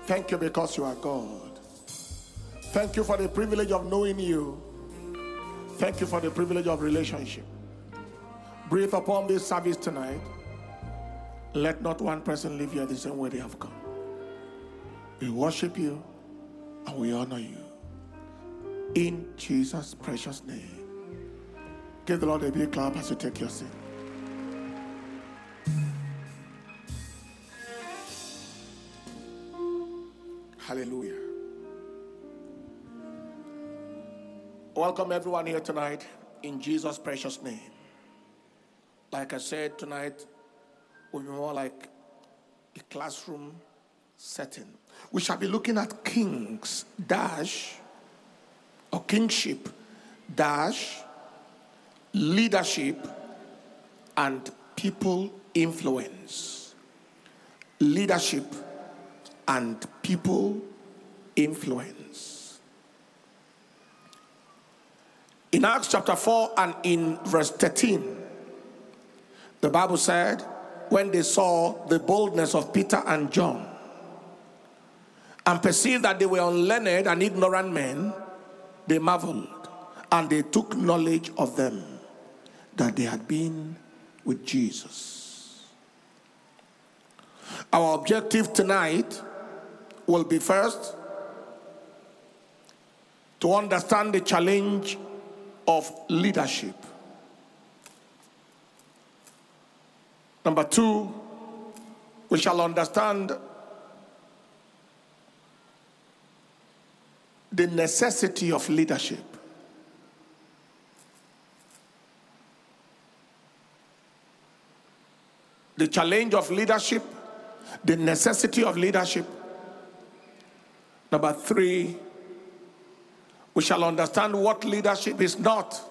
Thank you because you are God. Thank you for the privilege of knowing you. Thank you for the privilege of relationship. Breathe upon this service tonight. Let not one person leave here the same way they have come. We worship you and we honor you. In Jesus' precious name. Give the Lord a big clap as you take your seat. Hallelujah. Welcome everyone here tonight in Jesus' precious name. Like I said, tonight will be more like a classroom setting. We shall be looking at kings dash or kingship dash leadership and people influence. Leadership and people influence. In Acts chapter 4 and in verse 13, the Bible said, when they saw the boldness of Peter and John and perceived that they were unlearned and ignorant men, they marveled, and they took knowledge of them that they had been with Jesus. Our objective tonight will be first to understand the challenge of leadership. Number two, we shall understand the necessity of leadership. The challenge of leadership, the necessity of leadership. Number three, we shall understand what leadership is not.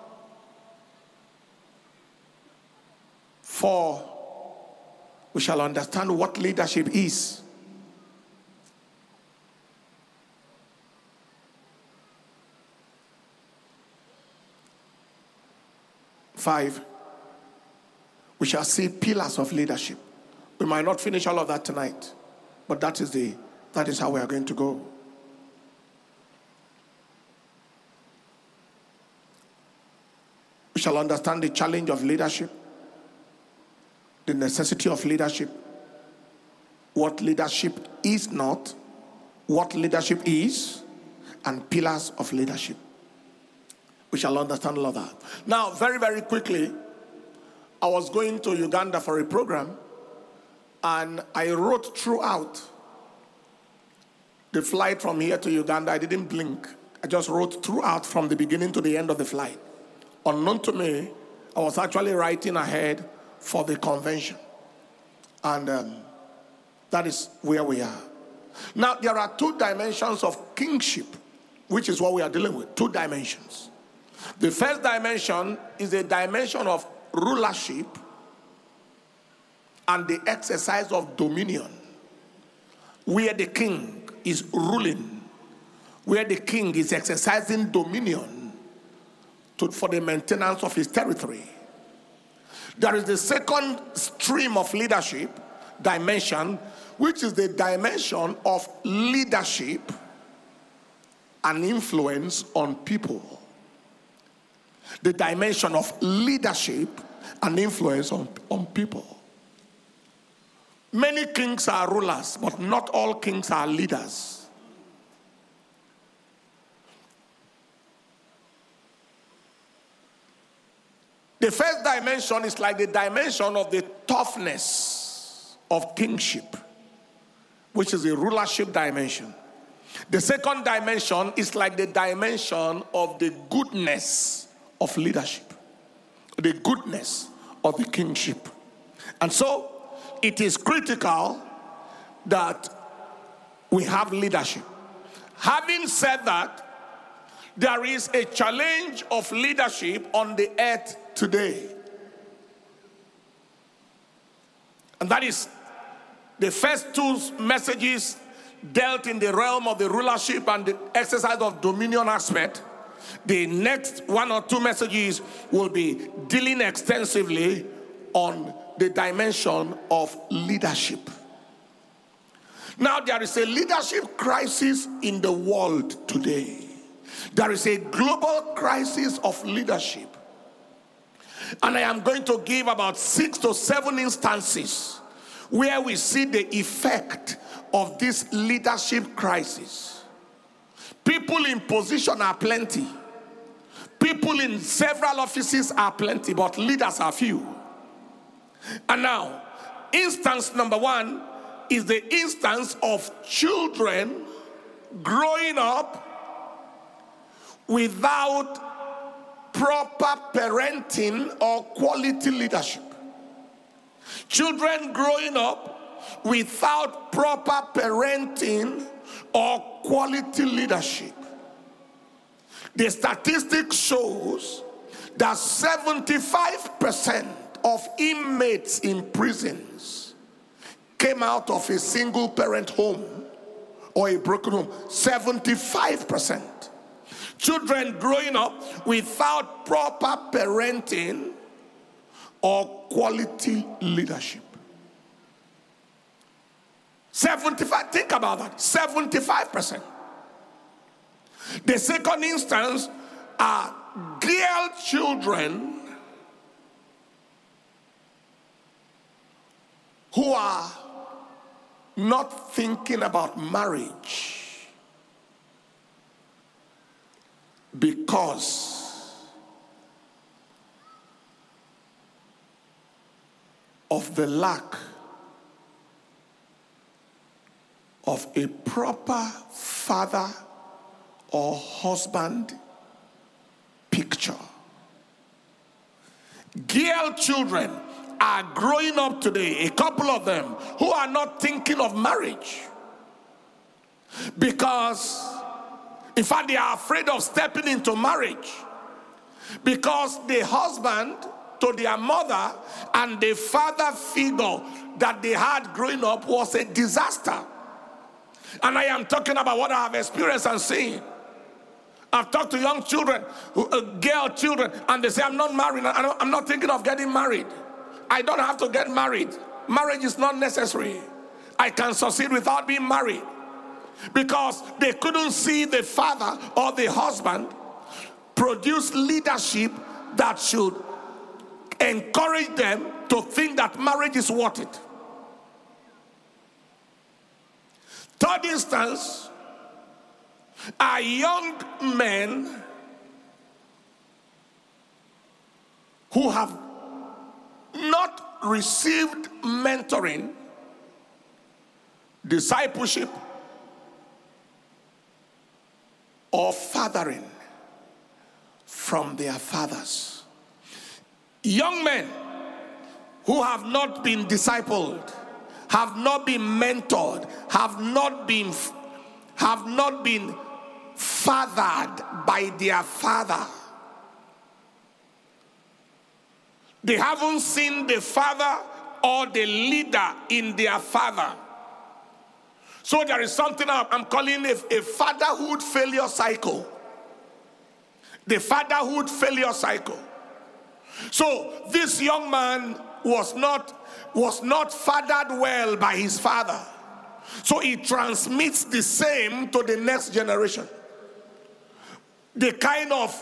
4, we shall understand what leadership is. 5, we shall see pillars of leadership. We might not finish all of that tonight, but that is how we are going to go. We shall understand the challenge of leadership, the necessity of leadership, what leadership is not, what leadership is, and pillars of leadership. We shall understand all of that. Now, very, very quickly, I was going to Uganda for a program, and I wrote throughout the flight from here to Uganda. I didn't blink. I just wrote throughout from the beginning to the end of the flight. Unknown to me, I was actually writing ahead for the convention. And that is where we are. Now, there are 2 dimensions of kingship, which is what we are dealing with. 2 dimensions. The first dimension is a dimension of rulership and the exercise of dominion, where the king is ruling, where the king is exercising dominion for the maintenance of his territory. There is the second stream of leadership dimension, which is the dimension of leadership and influence on people. The dimension of leadership and influence on people. Many kings are rulers, but not all kings are leaders. The first dimension is like the dimension of the toughness of kingship, which is a rulership dimension. The second dimension is like the dimension of the goodness of leadership, the goodness of the kingship. And so it is critical that we have leadership. Having said that, there is a challenge of leadership on the earth today. And that is the first 2 messages dealt in the realm of the rulership and the exercise of dominion aspect. The next 1 or 2 messages will be dealing extensively on the dimension of leadership. Now, there is a leadership crisis in the world today. There is a global crisis of leadership. And I am going to give about 6 to 7 instances where we see the effect of this leadership crisis. People in position are plenty. People in several offices are plenty, but leaders are few. And now, instance number 1 is the instance of children growing up without proper parenting or quality leadership. Children growing up without proper parenting or quality leadership. The statistics shows that 75% of inmates in prisons came out of a single parent home or a broken home. 75%. Children growing up without proper parenting or quality leadership. 75, think about that, 75%. The second instance are girl children who are not thinking about marriage because of the lack of a proper father or husband picture. Girl children are growing up today, a couple of them, who are not thinking of marriage because, in fact, they are afraid of stepping into marriage because the husband to their mother and the father figure that they had growing up was a disaster. And I am talking about what I have experienced and seen. I've talked to young children, girl children, and they say, I'm not married. I'm not thinking of getting married. I don't have to get married. Marriage is not necessary. I can succeed without being married. Because they couldn't see the father or the husband produce leadership that should encourage them to think that marriage is worth it. Third instance are young men who have not received mentoring, discipleship, or fathering from their fathers. Young men who have not been discipled, have not been mentored, have not been fathered by their father. They haven't seen the father or the leader in their father. So there is something I'm calling a fatherhood failure cycle. The fatherhood failure cycle. So this young man was not fathered well by his father. So he transmits the same to the next generation. The kind of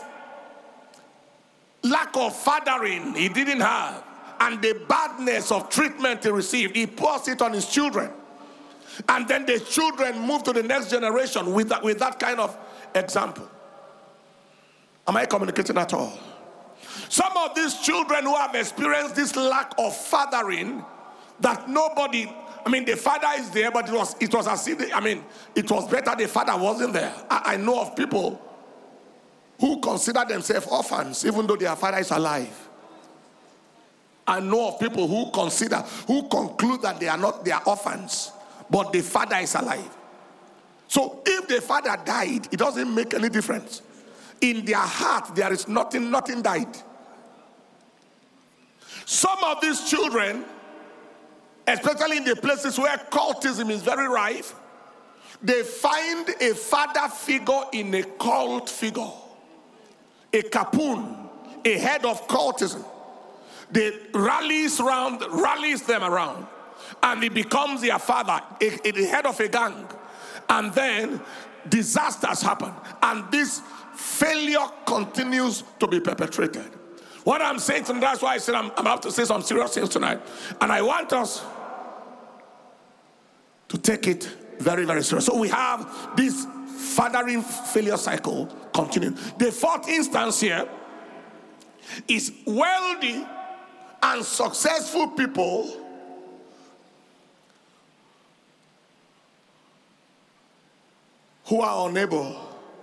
lack of fathering he didn't have and the badness of treatment he received, he pours it on his children. And then the children move to the next generation with that kind of example. Am I communicating at all? Some of these children who have experienced this lack of fathering, that nobody, the father is there, but it was as if, it was better the father wasn't there. I know of people who consider themselves orphans, even though their father is alive. I know of people who conclude that they are orphans, but the father is alive. So if the father died, it doesn't make any difference. In their heart, there is nothing died. Some of these children, especially in the places where cultism is very rife, they find a father figure in a cult figure, a capun, a head of cultism. They rallies them around. and he becomes their father, the head of a gang, and then disasters happen, and this failure continues to be perpetrated. What I'm saying tonight, that's why I said I'm about to say some serious things tonight, and I want us to take it very, very serious. So we have this fathering failure cycle continuing. The fourth instance here is wealthy and successful people who are unable.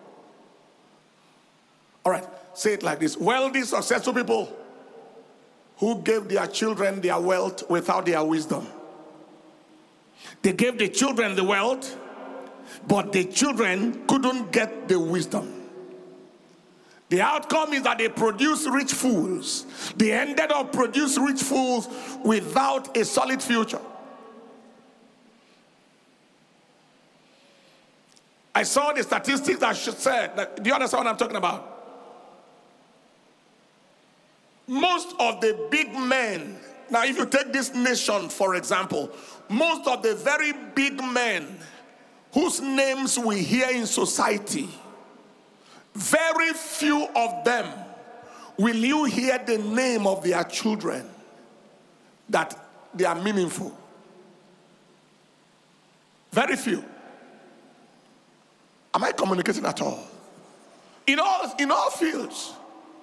All right, say it like this. Wealthy, successful people who gave their children their wealth without their wisdom. They gave the children the wealth, but the children couldn't get the wisdom. The outcome is that they produce rich fools. They ended up producing rich fools without a solid future. I saw the statistics that said, do you understand what I'm talking about? Most of the big men, now if you take this nation for example, most of the very big men whose names we hear in society, very few of them will you hear the name of their children that they are meaningful. Very few. Am I communicating at all? In all fields.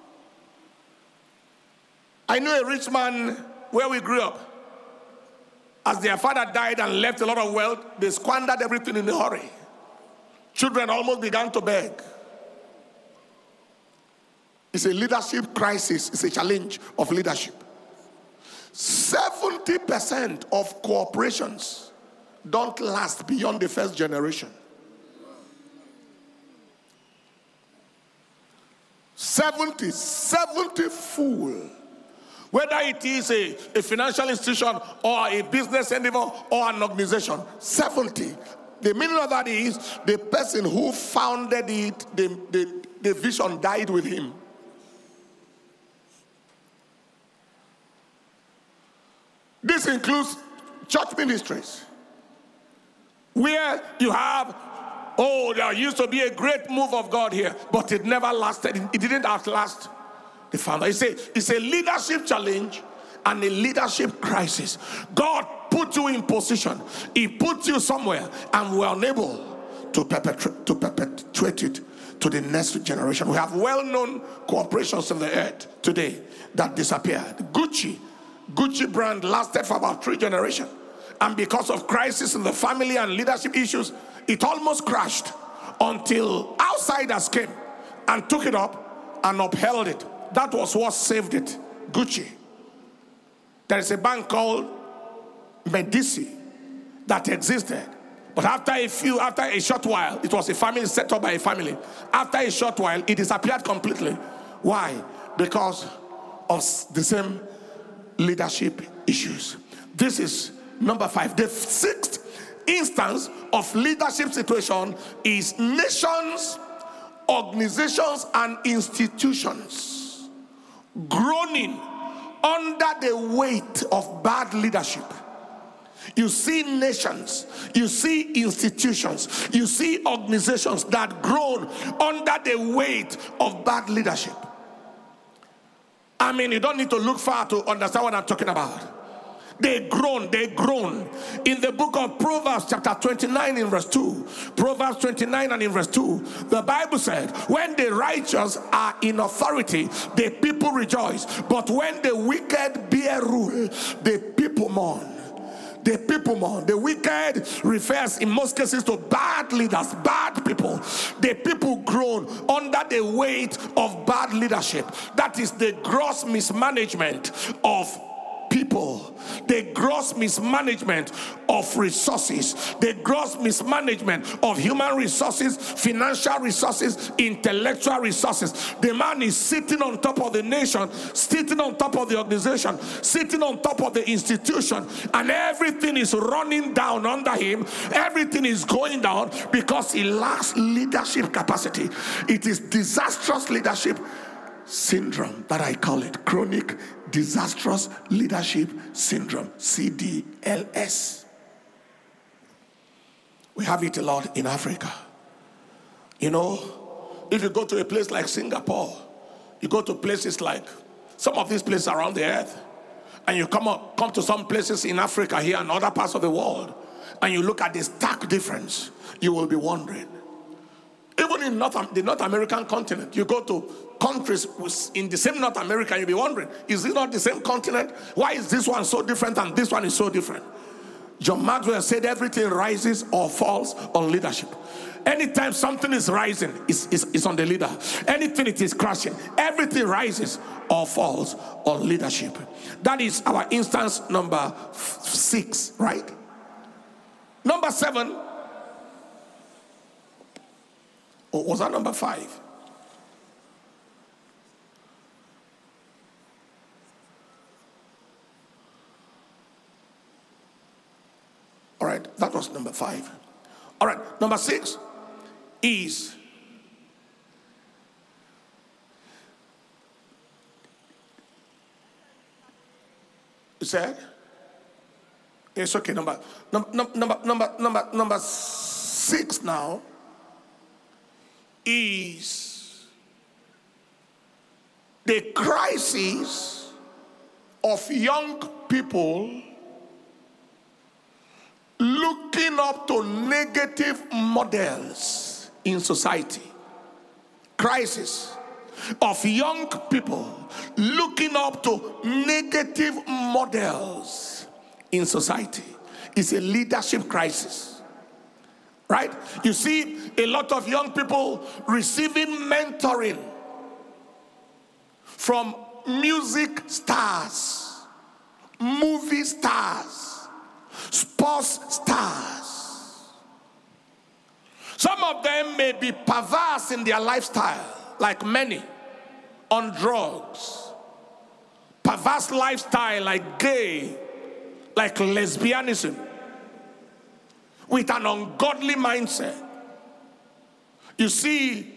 I know a rich man where we grew up. As their father died and left a lot of wealth, they squandered everything in a hurry. Children almost began to beg. It's a leadership crisis. It's a challenge of leadership. 70% of corporations don't last beyond the first generation. 70 fool. Whether it is a financial institution or a business endeavor or an organization, 70. The meaning of that is the person who founded it, the vision died with him. This includes church ministries, where you have, there used to be a great move of God here, but it never lasted. It didn't outlast the founder. It's a leadership challenge and a leadership crisis. God put you in position. He put you somewhere, and we're unable to perpetuate it to the next generation. We have well-known corporations in the earth today that disappeared. Gucci brand lasted for about 3 generations. And because of crisis in the family and leadership issues, it almost crashed until outsiders came and took it up and upheld it. That was what saved it, Gucci. There is a bank called Medici that existed. But after a short while, it was a family set up by a family. After a short while, it disappeared completely. Why? Because of the same leadership issues. This is number 5. The 6th instance of leadership situation is nations, organizations, and institutions groaning under the weight of bad leadership. You see nations, you see institutions, you see organizations that groan under the weight of bad leadership. I mean, you don't need to look far to understand what I'm talking about. They groan. In the book of Proverbs chapter 29 in verse 2, Proverbs 29 and in verse 2, the Bible said, when the righteous are in authority, the people rejoice. But when the wicked bear rule, the people mourn. The people mourn. The wicked refers in most cases to bad leaders, bad people. The people groan under the weight of bad leadership. That is the gross mismanagement of people, the gross mismanagement of resources, the gross mismanagement of human resources, financial resources, intellectual resources. The man is sitting on top of the nation, sitting on top of the organization, sitting on top of the institution, and everything is running down under him. Everything is going down because he lacks leadership capacity. It is disastrous leadership syndrome that I call it. Chronic disastrous leadership syndrome, CDLS. We have it a lot in Africa. You know, if you go to a place like Singapore, you go to places like some of these places around the earth, and you come to some places in Africa here and other parts of the world, and you look at the stark difference, you will be wondering. Even in the North American continent, you go to countries in the same North America, you'll be wondering, is it not the same continent? Why is this one so different and this one is so different? John Maxwell said everything rises or falls on leadership. Anytime something is rising, it's on the leader. Anything it is crashing, everything rises or falls on leadership. That is our instance number 6, right? Number 7. Or was that number 5? All right, that was number 5. All right, number 6 is said it's okay. Number 6 now is the crisis of young people looking up to negative models in society. Crisis of young people looking up to negative models in society. It's a leadership crisis, right? You see a lot of young people receiving mentoring from music stars, movie stars, sports stars. Some of them may be perverse in their lifestyle, like many, on drugs, perverse lifestyle like gay, like lesbianism, with an ungodly mindset. You see,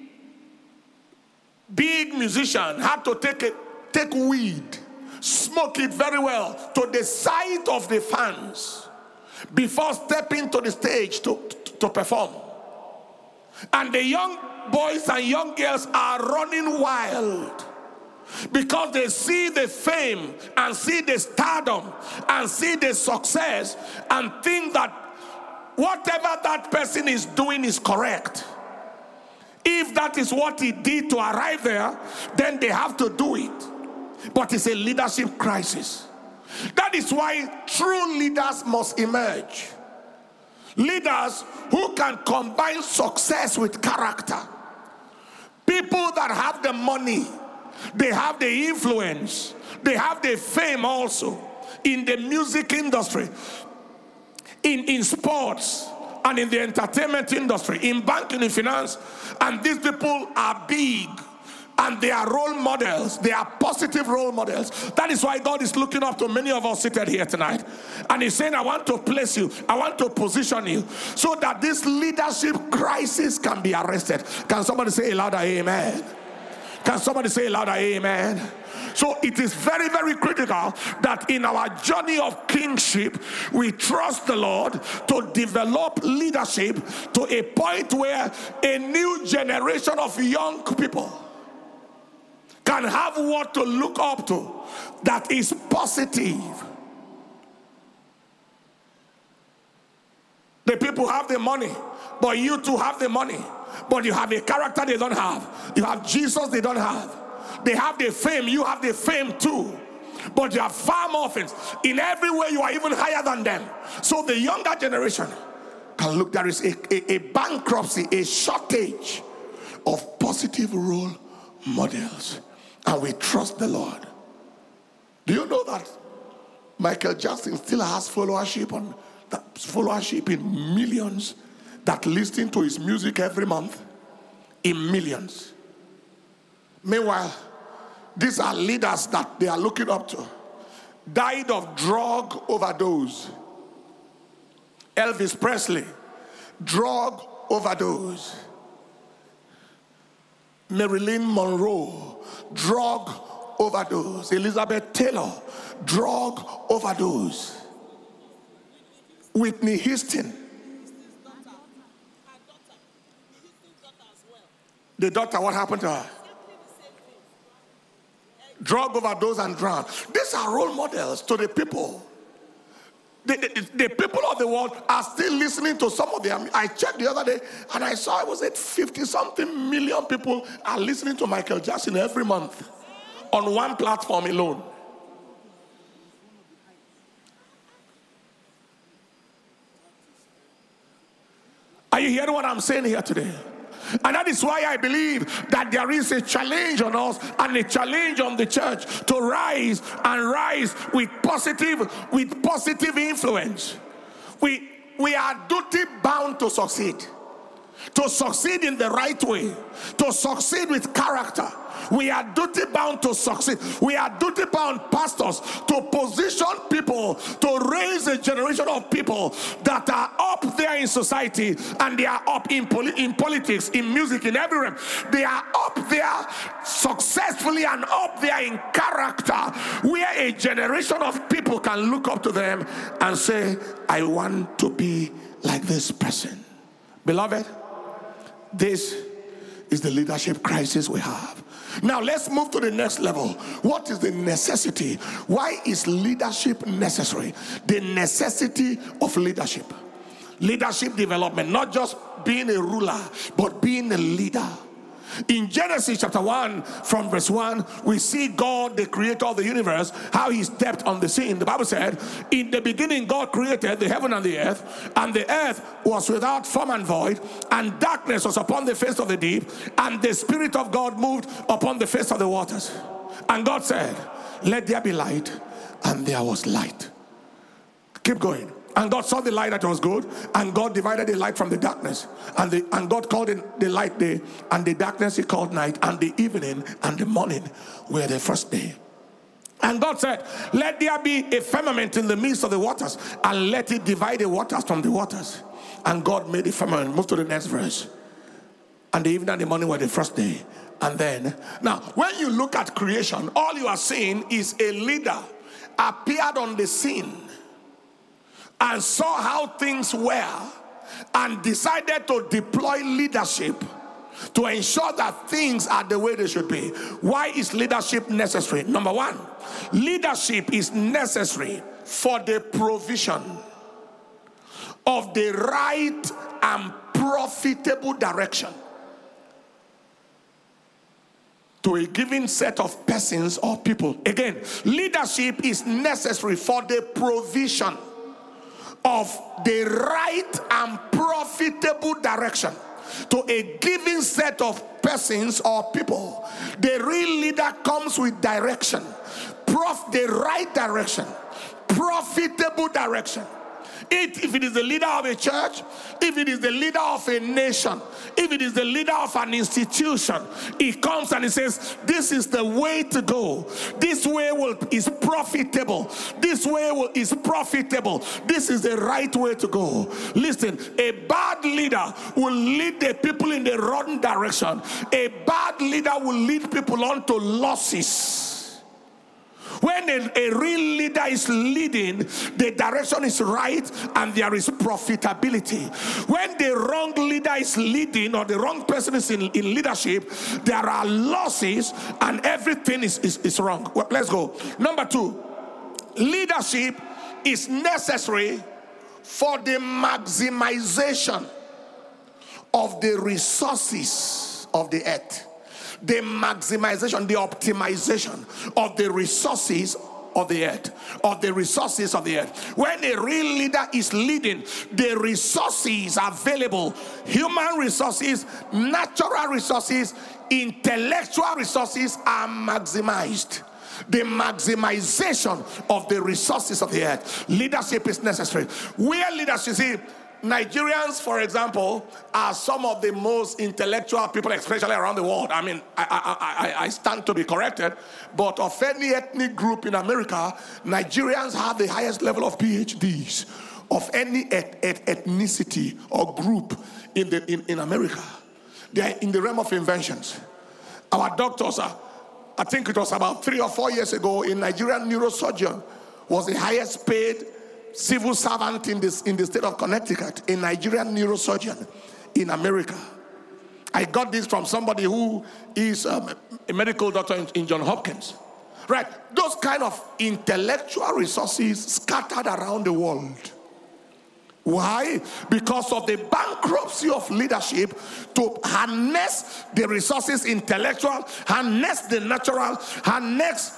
big musician had to take weed, smoke it very well to the sight of the fans before stepping to the stage to perform. And the young boys and young girls are running wild because they see the fame and see the stardom and see the success and think that whatever that person is doing is correct. If that is what he did to arrive there, then they have to do it. But it's a leadership crisis. That is why true leaders must emerge. Leaders who can combine success with character. People that have the money, they have the influence, they have the fame also in the music industry, in sports, and in the entertainment industry, in banking and finance. And these people are big, and they are role models. They are positive role models. That is why God is looking up to many of us seated here tonight. And he's saying, I want to place you, I want to position you, so that this leadership crisis can be arrested. Can somebody say a louder amen? Can somebody say a louder amen? So it is very, very critical that in our journey of kingship, we trust the Lord to develop leadership to a point where a new generation of young people can have what to look up to that is positive. The people have the money, but you too have the money, but you have a character they don't have. You have Jesus they don't have. They have the fame, you have the fame too, but you have far more things. In every way you are even higher than them. So the younger generation can look, there is a bankruptcy, a shortage of positive role models. And we trust the Lord. Do you know that Michael Jackson still has followership in millions that listen to his music every month? In millions. Meanwhile, these are leaders that they are looking up to. Died of drug overdose. Elvis Presley, drug overdose. Marilyn Monroe, drug overdose. Elizabeth Taylor, drug overdose. Whitney Houston, the daughter, what happened to her? Drug overdose and drowned. These are role models to the people. The people of the world are still listening to some of them. I checked the other day and I saw it was at 50-something million people are listening to Michael Jackson every month on one platform alone. Are you hearing what I'm saying here today? And that is why I believe that there is a challenge on us and a challenge on the church to rise and rise with positive influence. We are duty bound to succeed in the right way, to succeed with character. We are duty bound to succeed. We are duty bound, pastors, to position people, to raise a generation of people that are up there in society, and they are up in politics, in music, in every realm. They are up there successfully and up there in character, where a generation of people can look up to them and say, I want to be like this person. Beloved, this is the leadership crisis we have. Now let's move to the next level. What is the necessity? Why is leadership necessary? The necessity of leadership. Leadership development, not just being a ruler, but being a leader. In Genesis chapter 1, from verse 1, we see God, the creator of the universe, how he stepped on the scene. The Bible said, in the beginning God created the heaven and the earth was without form and void, and darkness was upon the face of the deep, and the Spirit of God moved upon the face of the waters. And God said, let there be light, and there was light. Keep going. And God saw the light that was good, and God divided the light from the darkness. And God called the light day, and the darkness he called night, and the evening and the morning were the first day. And God said, let there be a firmament in the midst of the waters, and let it divide the waters from the waters. And God made the firmament. Move to the next verse. And the evening and the morning were the first day. And then, now, when you look at creation, all you are seeing is a leader appeared on the scene and saw how things were, and decided to deploy leadership to ensure that things are the way they should be. Why is leadership necessary? Number one, leadership is necessary for the provision of the right and profitable direction to a given set of persons or people. Again, leadership is necessary for the provision of the right and profitable direction to a given set of persons or people. The real leader comes with direction, the right direction, profitable direction. If it is the leader of a church, if it is the leader of a nation, if it is the leader of an institution, he comes and he says, this is the way to go. This way is profitable. This way is profitable. This is the right way to go. Listen, a bad leader will lead the people in the wrong direction. A bad leader will lead people on to losses. When a real leader is leading, the direction is right and there is profitability. When the wrong leader is leading, or the wrong person is in leadership, there are losses and everything is wrong. Well, let's go. Number two, leadership is necessary for the maximization of the resources of the earth. The maximization, the optimization of the resources of the earth, of the resources of the earth. When a real leader is leading, the resources available, human resources, natural resources, intellectual resources are maximized. The maximization of the resources of the earth. Leadership is necessary. Where leadership, you see, Nigerians, for example, are some of the most intellectual people, especially around the world. I mean, I stand to be corrected, but of any ethnic group in America, Nigerians have the highest level of PhDs of any ethnicity or group in America. They are in the realm of inventions. Our doctors are, I think it was about 3 or 4 years ago, a Nigerian neurosurgeon was the highest paid civil servant in the state of Connecticut, a Nigerian neurosurgeon in America. I got this from somebody who is a medical doctor in Johns Hopkins. Right, those kind of intellectual resources scattered around the world. Why? Because of the bankruptcy of leadership to harness the resources, intellectual, harness the natural, harness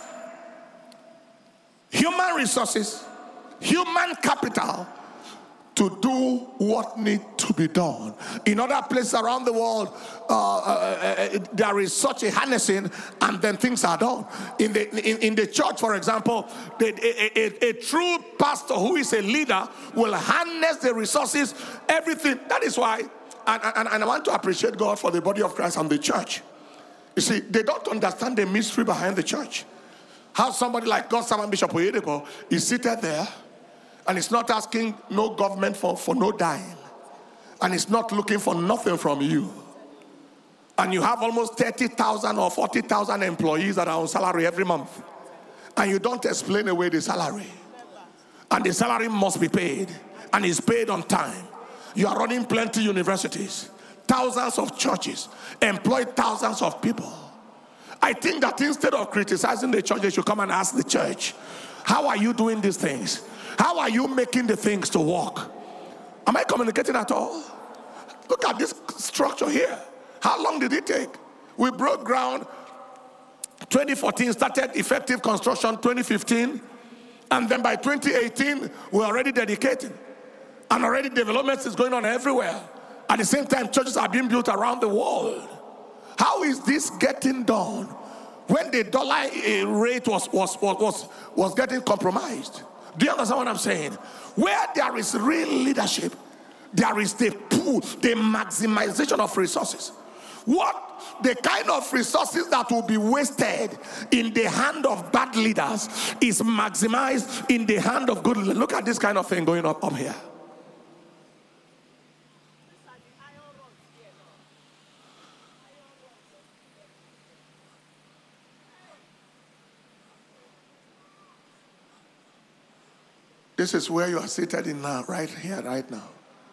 human resources, human capital to do what needs to be done. In other places around the world, there is such a harnessing, and then things are done. In the church, for example, a true pastor who is a leader will harness the resources, everything. That is why, and I want to appreciate God for the body of Christ and the church. You see, they don't understand the mystery behind the church. How somebody like God's servant Bishop Oyedepo is seated there, and it's not asking no government for no dime. And it's not looking for nothing from you. And you have almost 30,000 or 40,000 employees that are on salary every month. And you don't explain away the salary. And the salary must be paid. And it's paid on time. You are running plenty universities, thousands of churches, employ thousands of people. I think that instead of criticizing the church, they should come and ask the church, how are you doing these things? How are you making the things to work? Am I communicating at all? Look at this structure here. How long did it take? We broke ground 2014, started effective construction 2015, and then by 2018, we're already dedicated. And already development is going on everywhere. At the same time, churches are being built around the world. How is this getting done when the dollar rate was getting compromised? Do you understand what I'm saying? Where there is real leadership, there is the pool, the maximization of resources. What the kind of resources that will be wasted in the hand of bad leaders is maximized in the hand of good leaders. Look at this kind of thing going up here. This is where you are seated in now, right here, right now.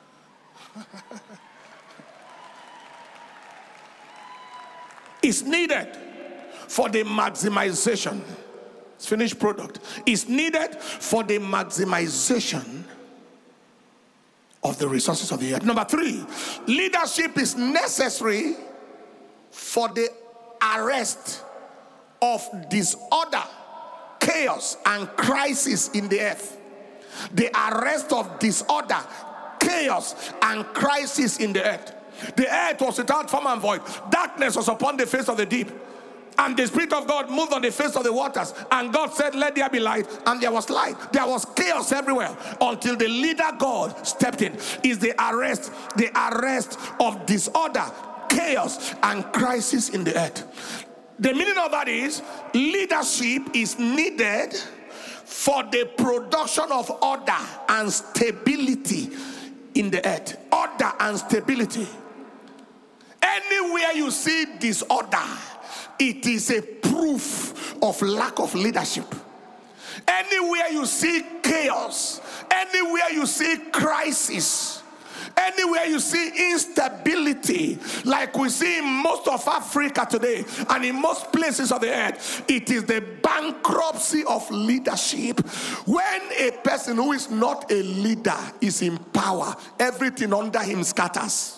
It's needed for the maximization. It's finished product. It's needed for the maximization of the resources of the earth. Number 3, leadership is necessary for the arrest of disorder, chaos, and crisis in the earth. The arrest of disorder, chaos, and crisis in the earth. The earth was without form and void. Darkness was upon the face of the deep. And the Spirit of God moved on the face of the waters. And God said, let there be light. And there was light. There was chaos everywhere. Until the leader God stepped in. Is the arrest of disorder, chaos, and crisis in the earth. The meaning of that is, leadership is needed for the production of order and stability in the earth. Order and stability. Anywhere you see disorder, it is a proof of lack of leadership. Anywhere you see chaos, anywhere you see crisis, anywhere you see instability, like we see in most of Africa today and in most places of the earth, it is the bankruptcy of leadership. When a person who is not a leader is in power, everything under him scatters.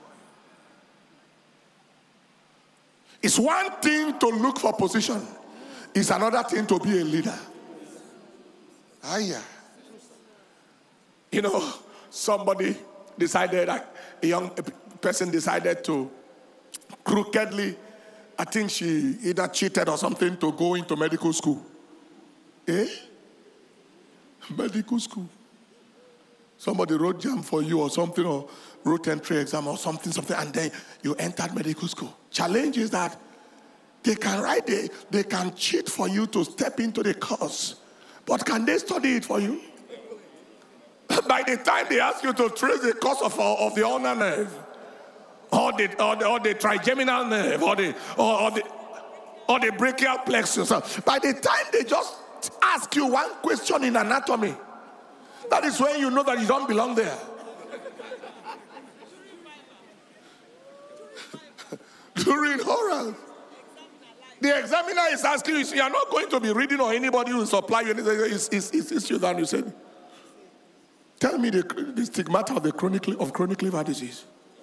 It's one thing to look for position. It's another thing to be a leader. You know, somebody decided, a young person decided to crookedly, I think she either cheated or something, to go into medical school. Medical school. Somebody wrote jam for you or something, or wrote entry exam or something, and then you entered medical school. Challenge is that they can write, they can cheat for you to step into the course, but can they study it for you? By the time they ask you to trace the course of the ulnar nerve, or the trigeminal nerve, or the brachial plexus. By the time they just ask you one question in anatomy, that is when you know that you don't belong there. During oral, the examiner is asking you, you are not going to be reading, or anybody will supply you anything. It's you down. You said, tell me the stigmata of chronic liver disease.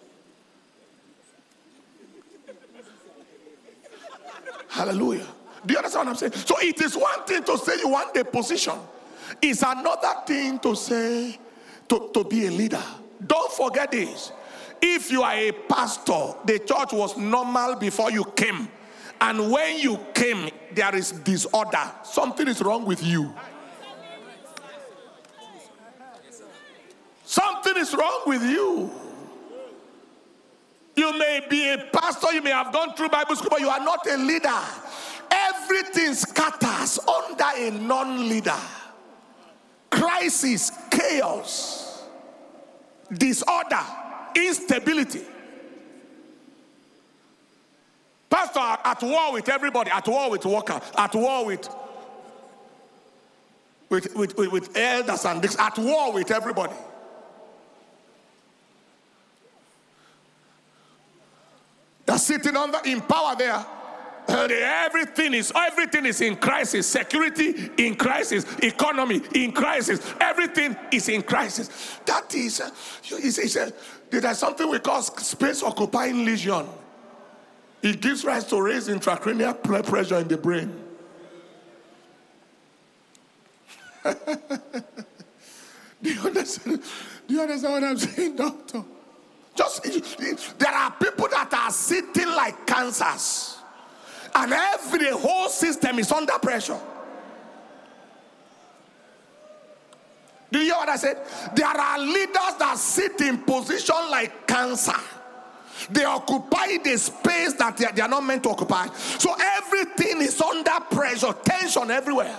Hallelujah. Do you understand what I'm saying? So it is one thing to say you want a position. It's another thing to say to be a leader. Don't forget this. If you are a pastor, the church was normal before you came. And when you came, there is disorder. Something is wrong with you. Something is wrong with you. You may be a pastor, you may have gone through Bible school, but you are not a leader. Everything scatters under a non-leader. Crisis, chaos, disorder, instability. Pastor at war with everybody, at war with workers, at war with elders and this, at war with everybody. They're sitting in power there. Everything is in crisis. Security in crisis. Economy in crisis. Everything is in crisis. That is, there's something we call space-occupying lesion. It gives rise to raised intracranial pressure in the brain. Do you understand what I'm saying, doctor? There are people that are sitting like cancers, and the whole system is under pressure. Do you hear what I said? There are leaders that sit in position like cancer. They occupy the space that they are not meant to occupy. So everything is under pressure, tension everywhere.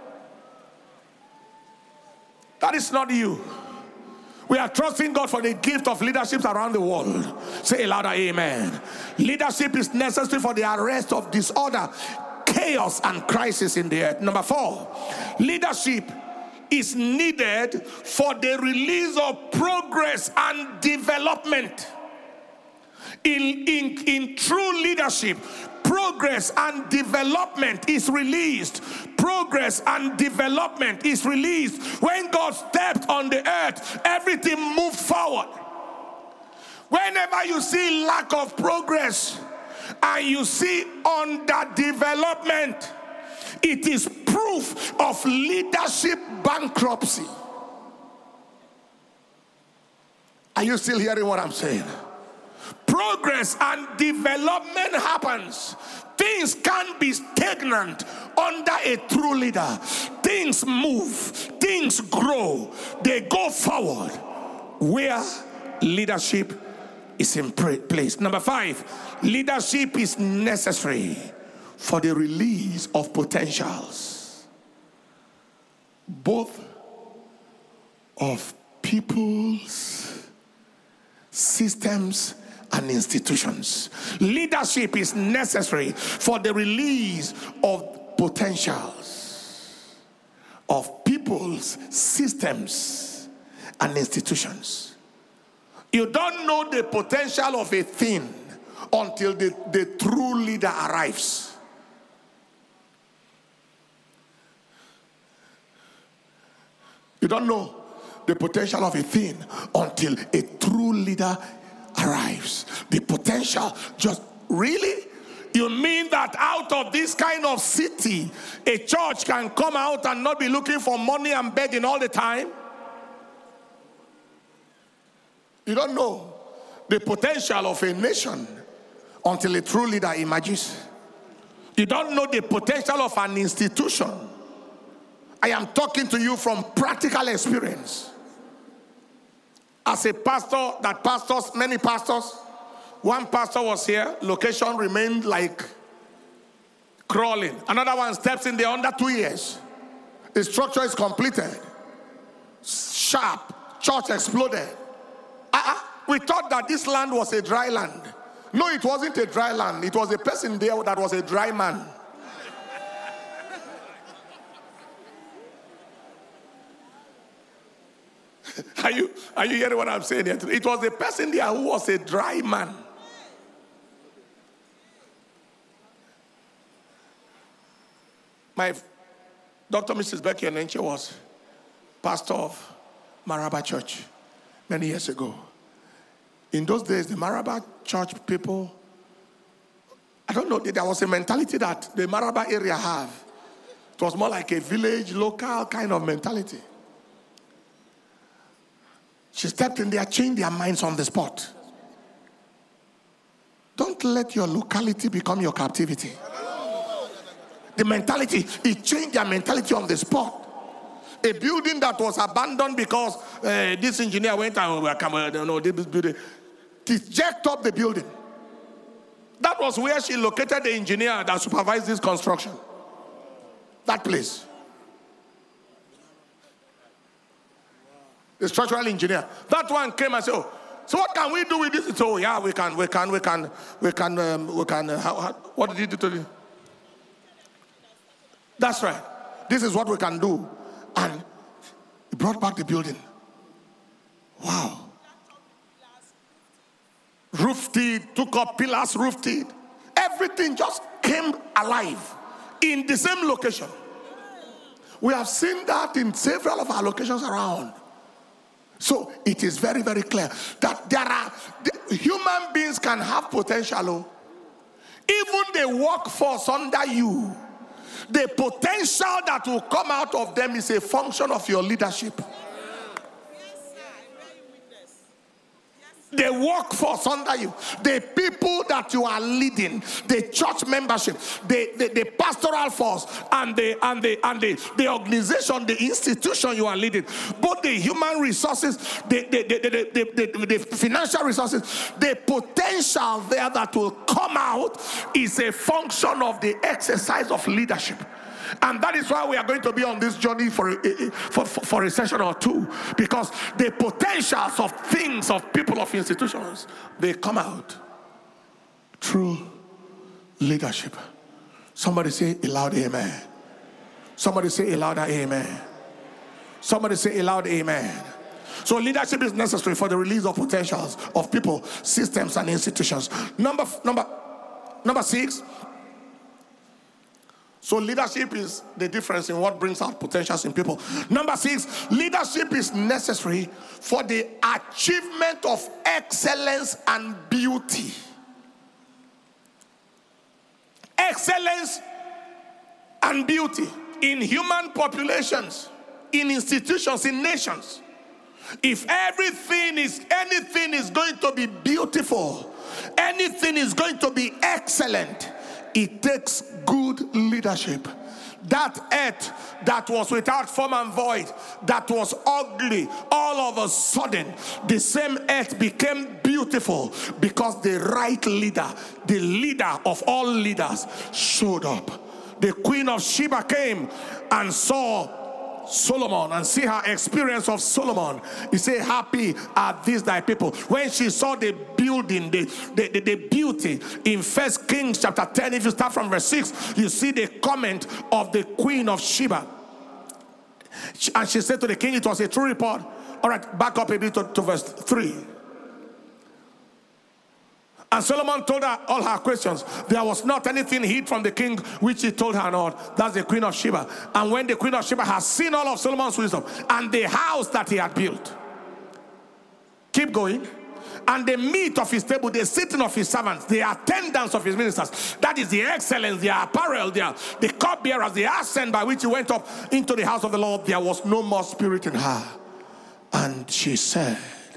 That is not you. We are trusting God for the gift of leadership around the world. Say a louder amen. Leadership is necessary for the arrest of disorder, chaos, and crisis in the earth. Number 4, leadership is needed for the release of progress and development. In true leadership, progress and development is released. Progress and development is released. When God stepped on the earth, everything moved forward. Whenever you see lack of progress and you see underdevelopment, it is proof of leadership bankruptcy. Are you still hearing what I'm saying? Progress and development happens. Things can't be stagnant under a true leader. Things move, things grow, they go forward where leadership is in place. Number 5, leadership is necessary for the release of potentials, both of people's systems and institutions. Leadership is necessary for the release of potentials of people's systems and institutions. You don't know the potential of a thing until the true leader arrives. You don't know the potential of a thing until a true leader arrives. The potential just really? You mean that out of this kind of city, a church can come out and not be looking for money and begging all the time? You don't know the potential of a nation until a true leader emerges. You don't know the potential of an institution. I am talking to you from practical experience. As a pastor that pastors, many pastors, one pastor was here, location remained like crawling. Another one steps in there under 2 years. The structure is completed. Sharp. Church exploded. we thought that this land was a dry land. No, it wasn't a dry land. It was a person there that was a dry man. Are you hearing what I'm saying here today? It was a person there who was a dry man. My Dr. Mrs. Becky Onenche was pastor of Maraba Church many years ago. In those days, the Maraba Church people, I don't know, there was a mentality that the Maraba area have. It was more like a village, local kind of mentality. She stepped in there, changed their minds on the spot. Don't let your locality become your captivity. The mentality, it changed their mentality on the spot. A building that was abandoned because this engineer went and this building, he jacked up the building. That was where she located the engineer that supervised this construction. That place. The structural engineer. That one came and said, "Oh, so what can we do with this?" So yeah, we can. What did he do to you? That's right. This is what we can do. And he brought back the building. Wow. Roofed it, took up pillars, roofed it. Everything just came alive in the same location. We have seen that in several of our locations around. So it is very, very clear that human beings can have potential. Even the workforce under you, the potential that will come out of them is a function of your leadership. The workforce under you, the people that you are leading, the church membership, the pastoral force, and the organization, the institution you are leading, both the human resources, the financial resources, the potential there that will come out is a function of the exercise of leadership. And that is why we are going to be on this journey for a session or two, because the potentials of things, of people, of institutions, they come out through leadership. Somebody say a loud amen. Somebody say a louder amen. Somebody say a loud amen. So leadership is necessary for the release of potentials of people, systems, and institutions. Number 6. So leadership is the difference in what brings out potentials in people. Number 6, leadership is necessary for the achievement of excellence and beauty. Excellence and beauty in human populations, in institutions, in nations. If anything is going to be beautiful, anything is going to be excellent, it takes good leadership. That earth that was without form and void, that was ugly, all of a sudden, the same earth became beautiful because the right leader, the leader of all leaders, showed up. The Queen of Sheba came and saw Solomon and see her experience of Solomon. He said, "Happy are these thy people." When she saw the building, the beauty in 1 Kings chapter 10, if you start from verse 6, you see the comment of the Queen of Sheba. And she said to the king, it was a true report. All right, back up a bit to verse 3. And Solomon told her all her questions. There was not anything hid from the king which he told her not. That's the Queen of Sheba. And when the Queen of Sheba has seen all of Solomon's wisdom and the house that he had built, keep going, and the meat of his table, the sitting of his servants, the attendance of his ministers, that is the excellence, their apparel, the cupbearers, the ascent by which he went up into the house of the Lord, there was no more spirit in her. And she said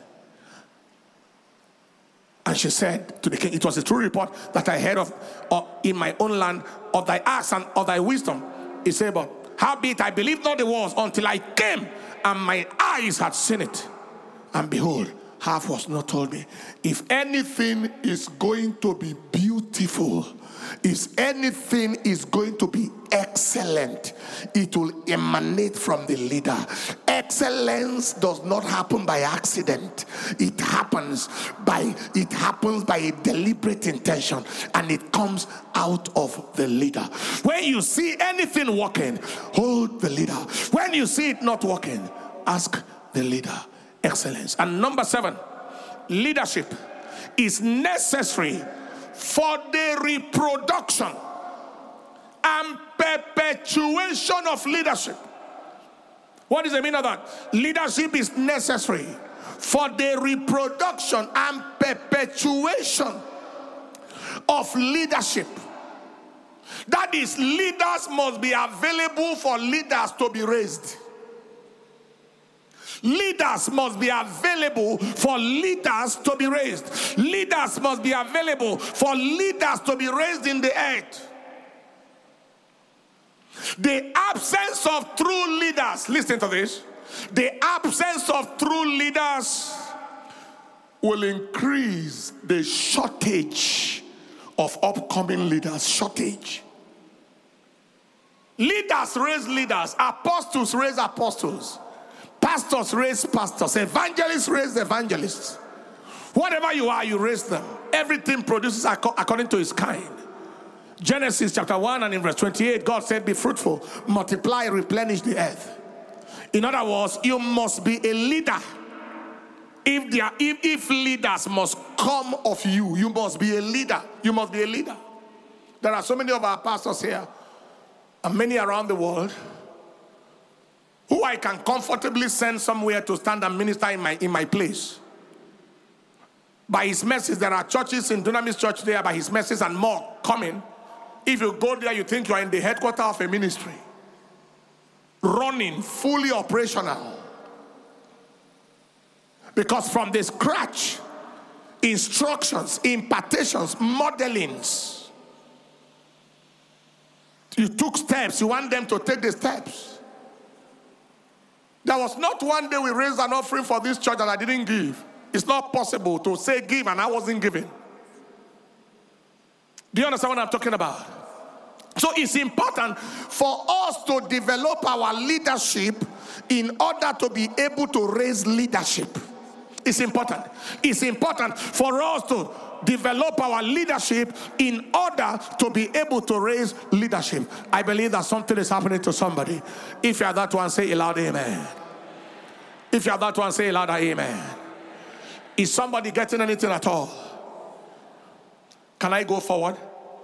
to the king, it was a true report that I heard of in my own land of thy acts and of thy wisdom. He said, but howbeit I believed not the words until I came and my eyes had seen it. And behold, half was not told me. If anything is going to be beautiful, if anything is going to be excellent, it will emanate from the leader. Excellence does not happen by accident. It happens by a deliberate intention, and it comes out of the leader. When you see anything working, hold the leader. When you see it not working, ask the leader. Excellence. And number 7, leadership is necessary for the reproduction and perpetuation of leadership. What is the meaning of that? Leadership is necessary for the reproduction and perpetuation of leadership. That is, leaders must be available for leaders to be raised. Leaders must be available for leaders to be raised. Leaders must be available for leaders to be raised in the earth. The absence of true leaders, listen to this, the absence of true leaders will increase the shortage of upcoming leaders. Shortage. Leaders raise leaders. Apostles raise apostles. Pastors raise pastors. Evangelists raise evangelists. Whatever you are, you raise them. Everything produces according to its kind. Genesis chapter 1 and in verse 28, God said, be fruitful, multiply, replenish the earth. In other words, you must be a leader. If leaders must come of you, you must be a leader. You must be a leader. There are so many of our pastors here, and many around the world, who I can comfortably send somewhere to stand and minister in my place. By his message, there are churches in Dunamis Church there, by his message, and more coming. If you go there, you think you are in the headquarters of a ministry. Running, fully operational. Because from the scratch, instructions, impartations, modelings. You took steps, you want them to take the steps. There was not one day we raised an offering for this church and I didn't give. It's not possible to say give and I wasn't giving. Do you understand what I'm talking about? So it's important for us to develop our leadership in order to be able to raise leadership. It's important. It's important for us to develop our leadership in order to be able to raise leadership. I believe that something is happening to somebody. If you are that one, say a loud amen. If you are that one, say a louder amen. Is somebody getting anything at all? Can I go forward?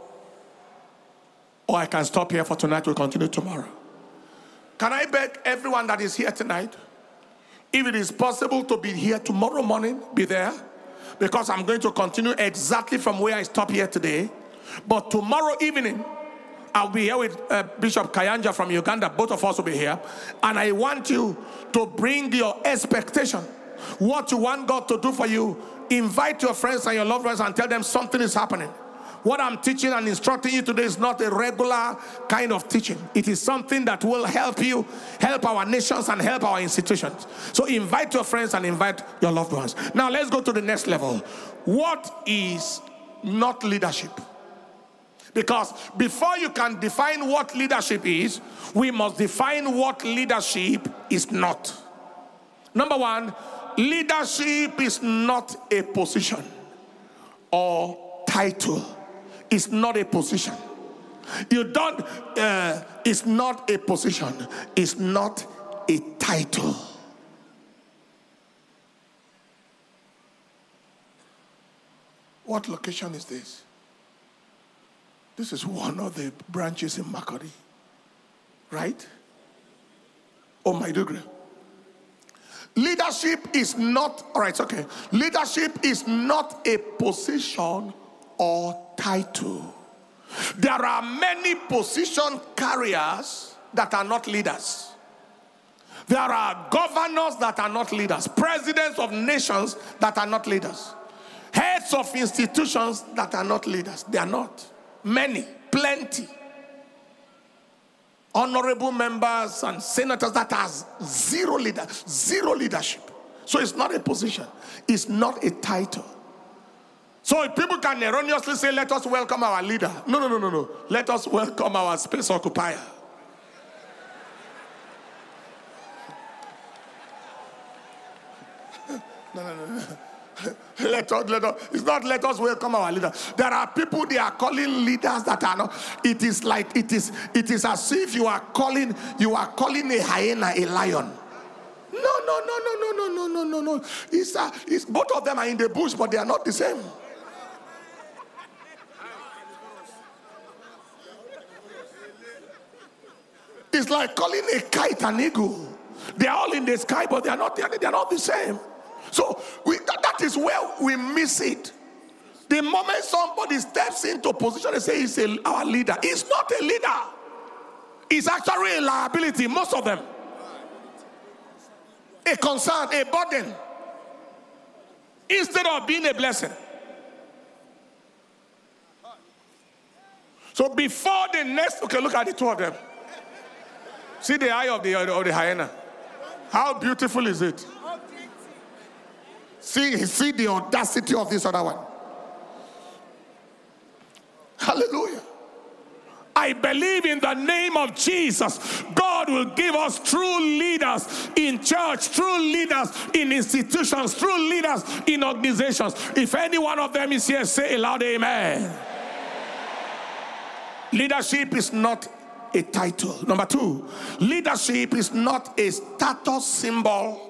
Or I can stop here for tonight. We'll continue tomorrow. Can I beg everyone that is here tonight, if it is possible to be here tomorrow morning, be there. Because I'm going to continue exactly from where I stopped here today. But tomorrow evening, I'll be here with Bishop Kayanja from Uganda. Both of us will be here. And I want you to bring your expectation. What you want God to do for you. Invite your friends and your loved ones and tell them something is happening. What I'm teaching and instructing you today is not a regular kind of teaching. It is something that will help you, help our nations, and help our institutions. So invite your friends and invite your loved ones. Now let's go to the next level. What is not leadership? Because before you can define what leadership is, we must define what leadership is not. Number 1, leadership is not a position or title. It's not a position. It's not a position. It's not a title. What location is this? This is one of the branches in Makodi, right? Oh, Maiduguri. Leadership is not, all right, it's okay. Leadership is not a position or title. There are many position carriers that are not leaders. There are governors that are not leaders. Presidents of nations that are not leaders. Heads of institutions that are not leaders. They are not. Many, plenty. Honorable members and senators that has zero leadership. So it's not a position. It's not a title. So if people can erroneously say, let us welcome our leader. No. Let us welcome our space occupier. No. Let us. It's not let us welcome our leader. There are people they are calling leaders that are not. It is as if you are calling a hyena a lion. No. It's both of them are in the bush, but they are not the same. It's like calling a kite an eagle. They are all in the sky, but they are not the same. So that is where we miss it. The moment somebody steps into position and says he's our leader, he's not a leader. He's actually a liability, most of them. A concern, a burden, instead of being a blessing. So before the next, okay, look at the two of them. See the eye of the hyena. How beautiful is it? See the audacity of this other one. Hallelujah. I believe in the name of Jesus, God will give us true leaders in church, true leaders in institutions, true leaders in organizations. If any one of them is here, say aloud, amen. Leadership is not a title. Number two, leadership is not a status symbol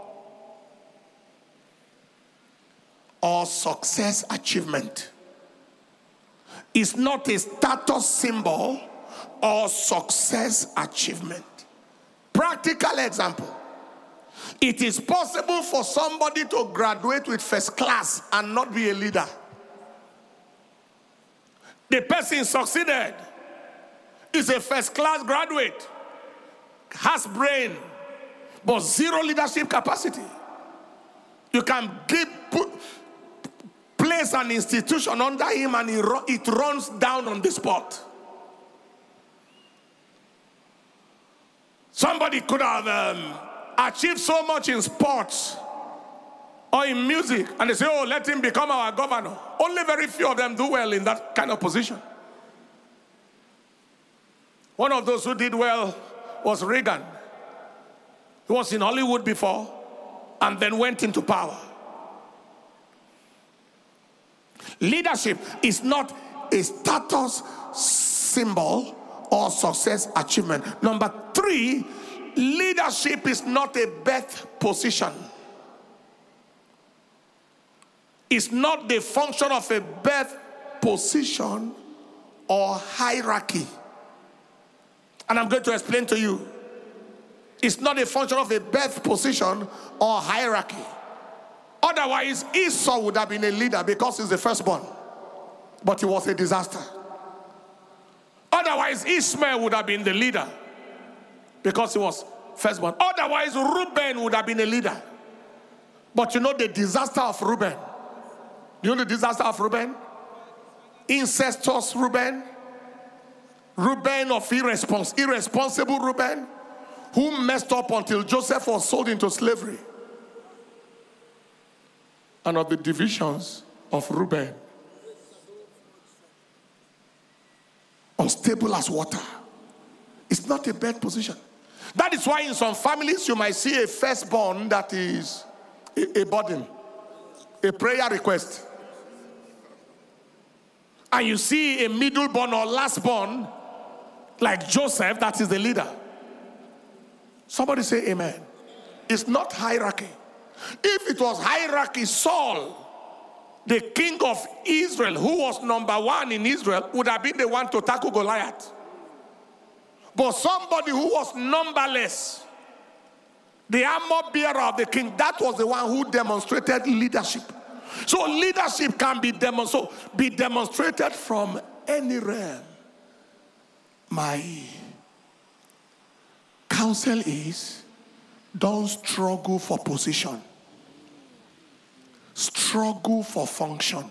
or success achievement. It's not a status symbol or success achievement. Practical example. It is possible for somebody to graduate with first class and not be a leader. The person succeeded, is a first class graduate, has brain, but zero leadership capacity. You can place an institution under him and it runs down on the spot. Somebody could have achieved so much in sports or in music, and they say, oh, let him become our governor. Only very few of them do well in that kind of position. One of those who did well was Reagan. He was in Hollywood before and then went into power. Leadership is not a status symbol or success achievement. Number three, leadership is not a birth position. It's not the function of a birth position or hierarchy. And I'm going to explain to you. It's not a function of a birth position or hierarchy. Otherwise, Esau would have been a leader because he's the firstborn. But he was a disaster. Otherwise, Ishmael would have been the leader because he was firstborn. Otherwise, Reuben would have been a leader. But you know the disaster of Reuben? You know the disaster of Reuben? Incestuous Reuben. Reuben of irresponsible Reuben, who messed up until Joseph was sold into slavery. And of the divisions of Reuben. Unstable as water. It's not a bad position. That is why in some families you might see a firstborn that is a burden, a prayer request. And you see a middleborn or lastborn like Joseph that is the leader. Somebody say amen. It's not hierarchy. If it was hierarchy, Saul, the king of Israel, who was number one in Israel, would have been the one to tackle Goliath. But somebody who was numberless, the armor bearer of the king, that was the one who demonstrated leadership. So leadership can be demonstrated from any realm. My counsel is, don't struggle for position. Struggle for function.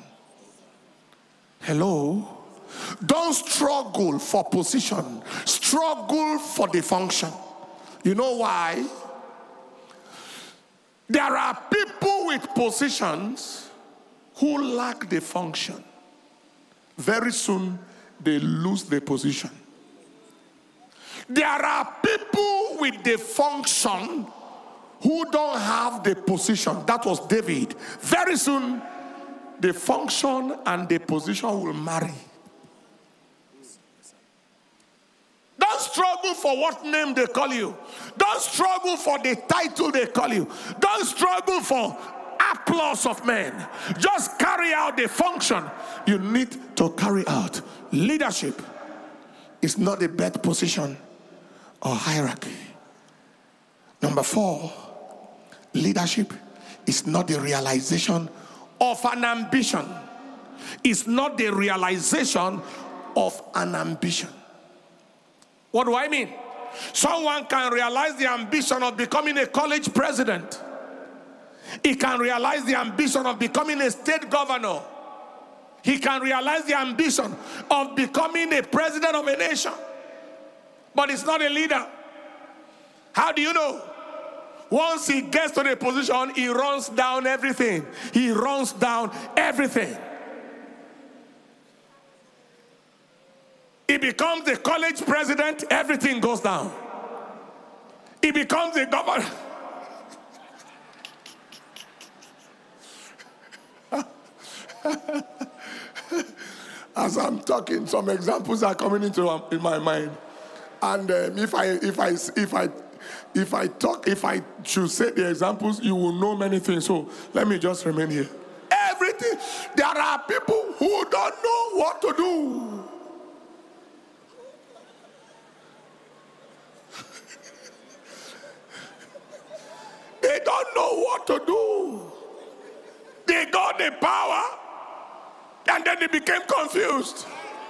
Hello? Don't struggle for position. Struggle for the function. You know why? There are people with positions who lack the function. Very soon, they lose the position. There are people with the function who don't have the position. That was David. Very soon, the function and the position will marry. Don't struggle for what name they call you. Don't struggle for the title they call you. Don't struggle for applause of men. Just carry out the function you need to carry out. Leadership is not a bad position or hierarchy. Number 4, leadership is not the realization of an ambition. It's not the realization of an ambition. What do I mean? Someone can realize the ambition of becoming a college president. He can realize the ambition of becoming a state governor. He can realize the ambition of becoming a president of a nation. But he's not a leader. How do you know? Once he gets to the position, he runs down everything. He runs down everything. He becomes the college president, everything goes down. He becomes a governor. As I'm talking, some examples are coming in my mind. And if I should say the examples, you will know many things. So let me just remain here. Everything. There are people who don't know what to do. They don't know what to do. They got the power, and then they became confused.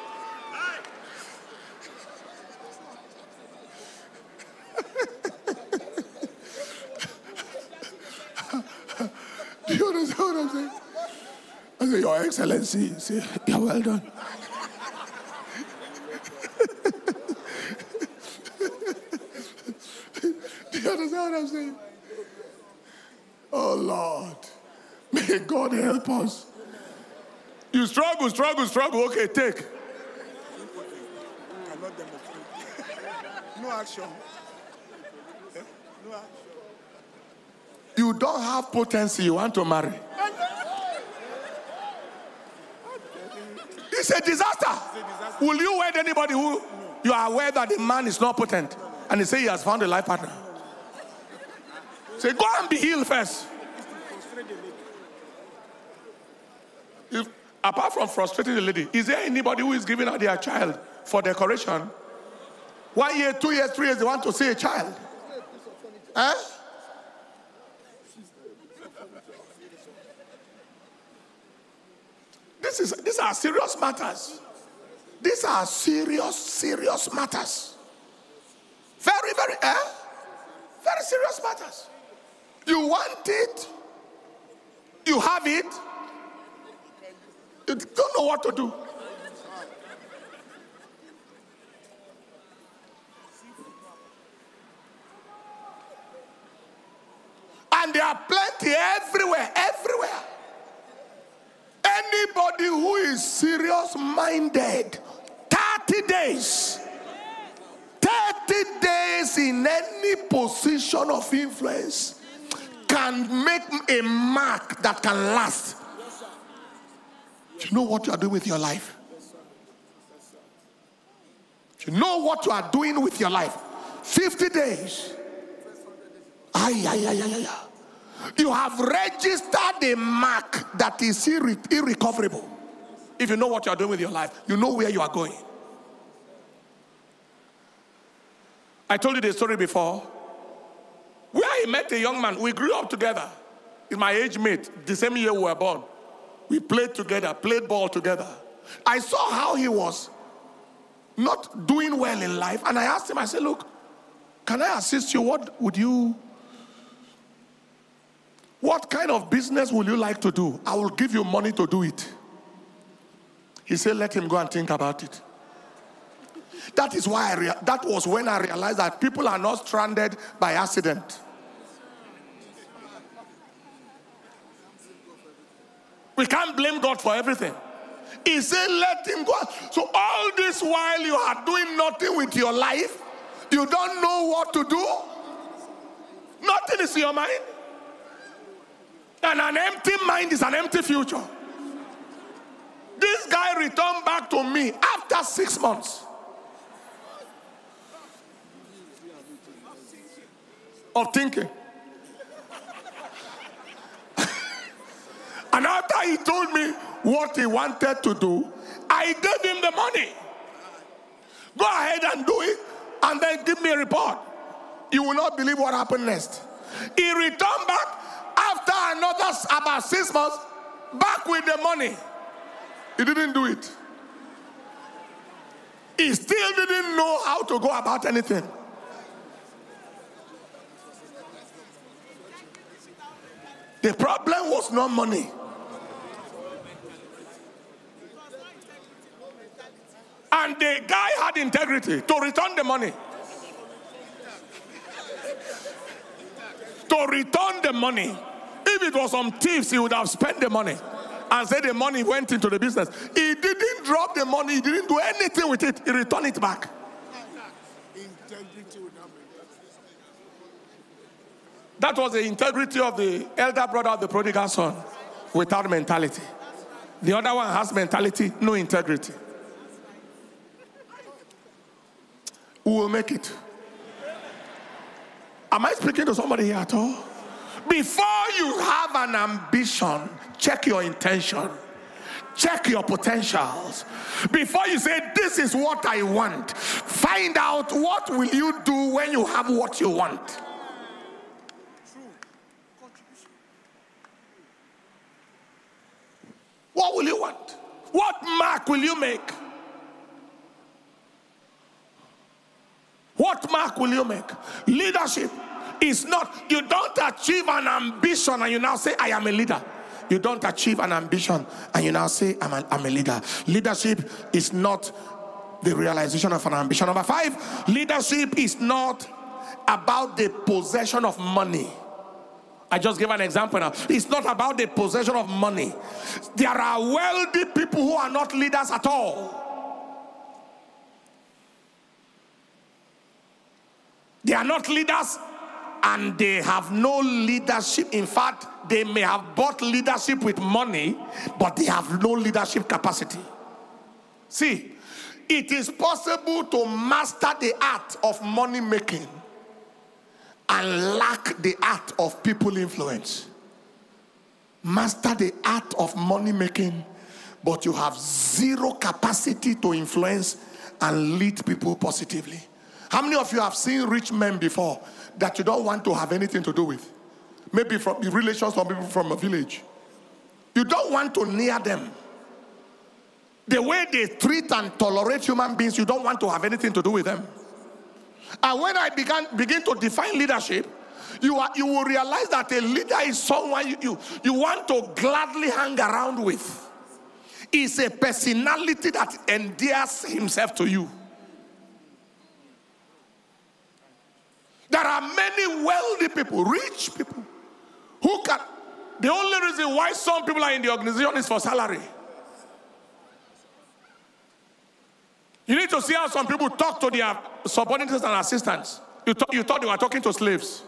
Do you understand what I'm saying? I say, Your Excellency. Say, you're well done. Do you understand what I'm saying? Oh, Lord. May God help us. You struggle. Okay, take. No action. No action. You don't have potency, you want to marry. It's a disaster. Will you wed anybody who you are aware that the man is not potent and he say he has found a life partner? Say, go and be healed first. If, apart from frustrating the lady, is there anybody who is giving out their child for decoration? 1 year, 2 years, 3 years, they want to see a child? Huh? These are serious matters. These are serious matters. Very serious matters. You want it, you have it, you don't know what to do. And there are plenty everywhere. Anybody who is serious-minded, 30 days in any position of influence can make a mark that can last. You know what you are doing with your life? You know what you are doing with your life? 50 days. You have registered a mark that is irrecoverable. If you know what you are doing with your life, you know where you are going. I told you the story before. Where I met a young man, we grew up together. He's my age mate, the same year we were born. We played together, played ball together. I saw how he was not doing well in life, and I asked him, I said, look, can I assist you? What kind of business would you like to do? I will give you money to do it. He said, let him go and think about it. That was when I realized that people are not stranded by accident. We can't blame God for everything. He said, let him go. So all this while you are doing nothing with your life, you don't know what to do. Nothing is in your mind. And an empty mind is an empty future. This guy returned back to me after 6 months of thinking. And after he told me what he wanted to do, I gave him the money. Go ahead and do it, and then give me a report. You will not believe what happened next. He returned back after another about 6 months, back with the money. He didn't do it. He still didn't know how to go about anything. The problem was not money. And the guy had integrity to return the money. To return the money. If it was some thieves, he would have spent the money and said the money went into the business. He didn't drop the money. He didn't do anything with it. He returned it back. That was the integrity of the elder brother of the prodigal son, without mentality. The other one has mentality, no integrity. Who will make it? Am I speaking to somebody here at all? Before you have an ambition, check your intention. Check your potentials. Before you say, this is what I want, find out what will you do when you have what you want. What will you want? What mark will you make? What mark will you make? Leadership is not, you don't achieve an ambition and you now say, I am a leader. You don't achieve an ambition and you now say, I'm a leader. Leadership is not the realization of an ambition. Number 5, leadership is not about the possession of money. I just gave an example now. It's not about the possession of money. There are wealthy people who are not leaders at all. They are not leaders and they have no leadership. In fact, they may have bought leadership with money, but they have no leadership capacity. See, it is possible to master the art of money making and lack the art of people influence. Master the art of money making, but you have zero capacity to influence and lead people positively. How many of you have seen rich men before that you don't want to have anything to do with? Maybe from the relations from people from a village. You don't want to near them. The way they treat and tolerate human beings, you don't want to have anything to do with them. And when I begin to define leadership, you will realize that a leader is someone you want to gladly hang around with. It's a personality that endears himself to you. There are many wealthy people, rich people, who can. The only reason why some people are in the organization is for salary. You need to see how some people talk to their subordinates and assistants. You thought they were talking to slaves.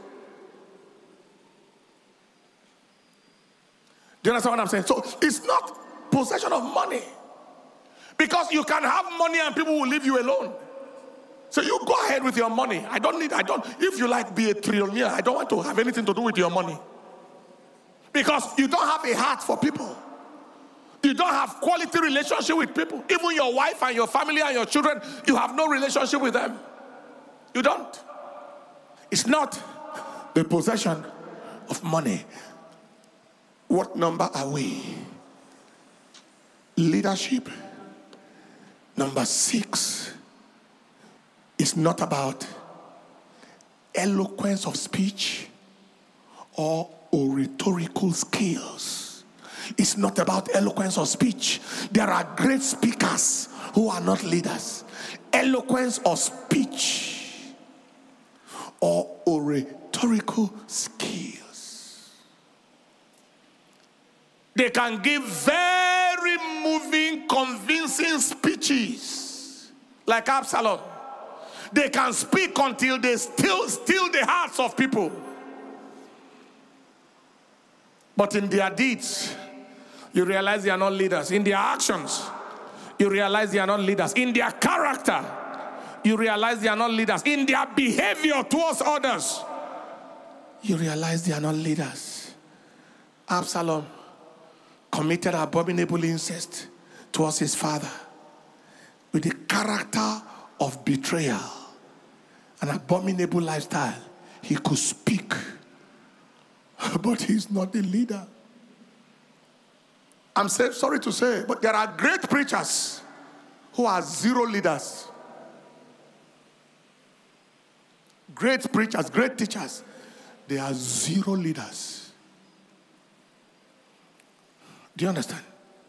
Do you understand what I'm saying? So it's not possession of money. Because you can have money and people will leave you alone. So you go ahead with your money. If you like be a trillionaire, I don't want to have anything to do with your money. Because you don't have a heart for people. You don't have quality relationship with people. Even your wife and your family and your children, you have no relationship with them. You don't. It's not the possession of money. What number are we? Leadership. Number 6 is not about eloquence of speech or oratorical skills. It's not about eloquence of speech. There are great speakers who are not leaders. Eloquence of speech or oratorical skills. They can give very moving, convincing speeches like Absalom. They can speak until they steal the hearts of people. But in their deeds, you realize they are not leaders. In their actions, you realize they are not leaders. In their character, you realize they are not leaders. In their behavior towards others, you realize they are not leaders. Absalom committed abominable incest towards his father with the character of betrayal, an abominable lifestyle. He could speak, but he's not the leader. I'm sorry to say, but there are great preachers who are zero leaders. Great preachers, great teachers, they are zero leaders. Do you understand?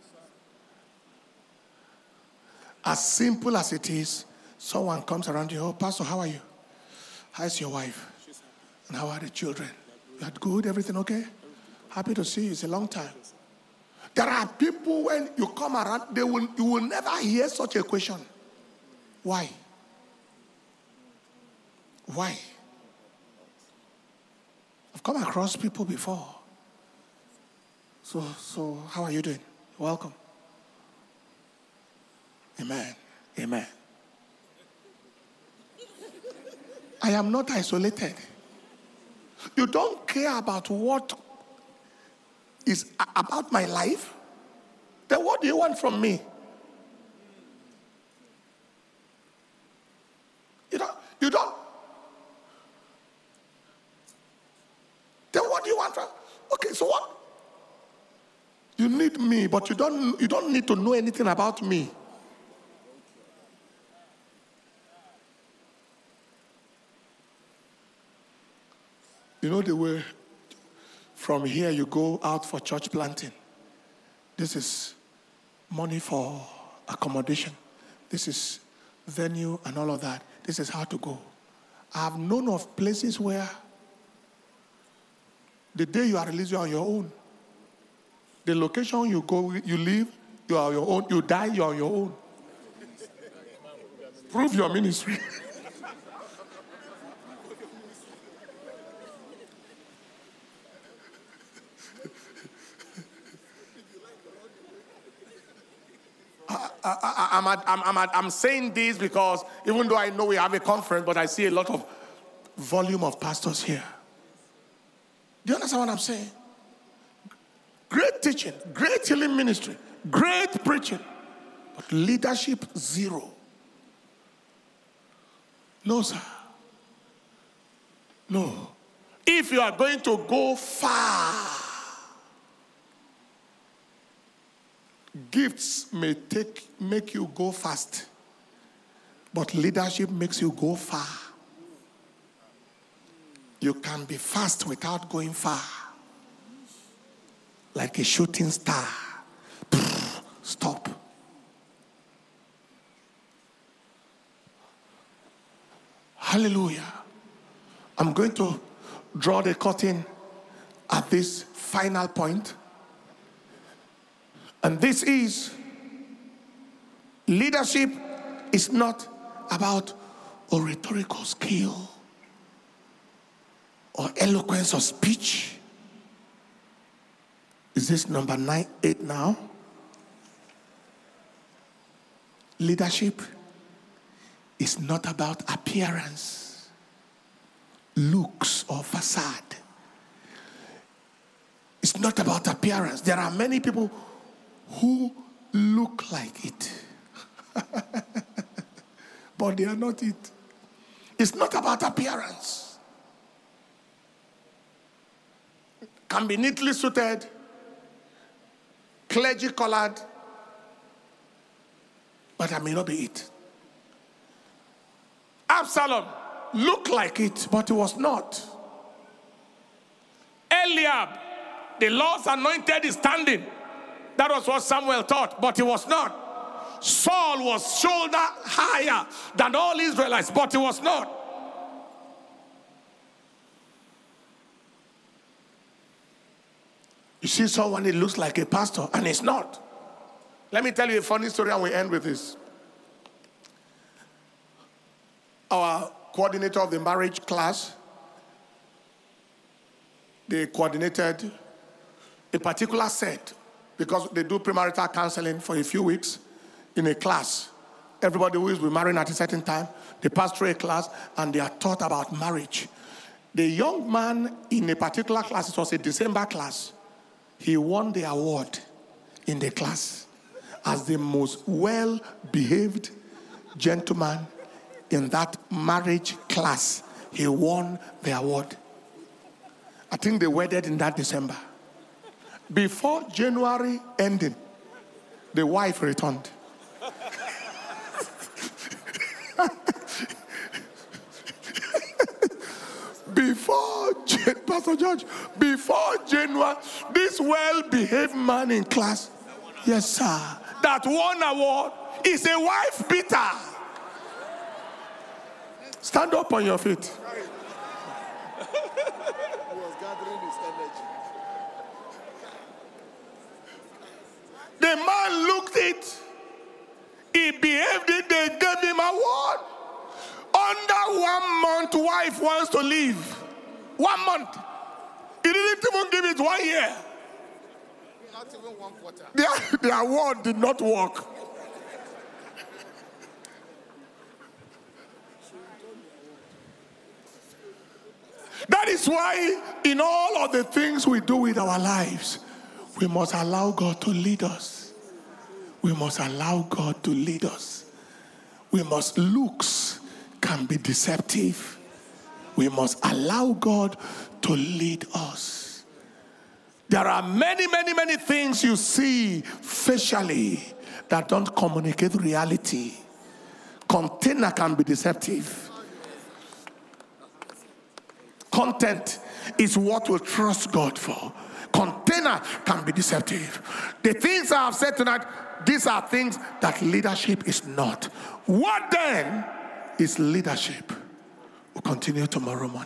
As simple as it is, someone comes around you, oh, Pastor, how are you? How's your wife? And how are the children? You are good? Everything okay? Happy to see you. It's a long time. There are people, when you come around, you will never hear such a question. Why? Why? I've come across people before. So how are you doing? Welcome. Amen. Amen. I am not isolated. You don't care about what is about my life? Then what do you want from me? You don't. Then what do you want from? Okay, so what? You need me, but you don't need to know anything about me. You know the way from here you go out for church planting. This is money for accommodation. This is venue and all of that. This is how to go. I have known of places where the day you are released, you are on your own. The location you go, you live, you are on your own. You die, you are on your own. Prove your ministry. I'm saying this because even though I know we have a conference, but I see a lot of volume of pastors here. Do you understand what I'm saying? Great teaching, great healing ministry, great preaching, but leadership zero. No, sir. No. If you are going to go far, gifts may make you go fast, but leadership makes you go far. You can be fast without going far. Like a shooting star. Stop. Hallelujah. I'm going to draw the curtain at this final point. And this is, leadership is not about oratorical skill or eloquence of speech. Is this number 8 now? Leadership is not about appearance, looks, or facade. It's not about appearance. There are many people who look like it, but they are not it. It's not about appearance. Can be neatly suited, clergy colored, but that may not be it. Absalom looked like it, but it was not. Eliab, the Lord's anointed, is standing. That was what Samuel thought, but he was not. Saul was shoulder higher than all Israelites, but he was not. You see someone, it looks like a pastor, and it's not. Let me tell you a funny story, and we end with this. Our coordinator of the marriage class, they coordinated a particular set, because they do premarital counseling for a few weeks in a class. Everybody who is marrying at a certain time, they pass through a class and they are taught about marriage. The young man in a particular class, it was a December class, he won the award in the class as the most well-behaved gentleman in that marriage class. He won the award. I think they wedded in that December. Before January ending, the wife returned. Pastor George, before January, this well-behaved man in class, yes sir, that won award is a wife beater. Stand up on your feet. The man looked it. He behaved it. They gave him award. Under 1 month, wife wants to leave. 1 month. He didn't even give it 1 year. Not even 1 quarter. The award did not work. That is why in all of the things we do with our lives, we must allow God to lead us. We must allow God to lead us. Looks can be deceptive. We must allow God to lead us. There are many, many, many things you see facially that don't communicate reality. Container can be deceptive. Content is what we trust God for. Container can be deceptive. The things I have said tonight, these are things that leadership is not. What then is leadership? We'll continue tomorrow morning.